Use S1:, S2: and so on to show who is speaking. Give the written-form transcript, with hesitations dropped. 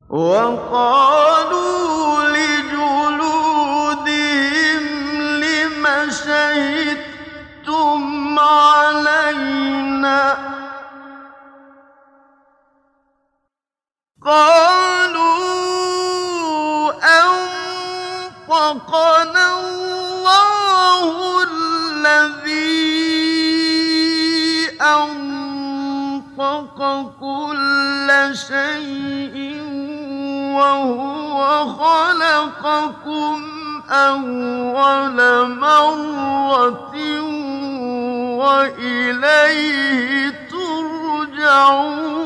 S1: وقالوا لجلودهم لم شهدتم علينا قالوا أنطقنا الله الذي أنطق كل شيء وهو خلقكم أول مرة وإليه ترجعون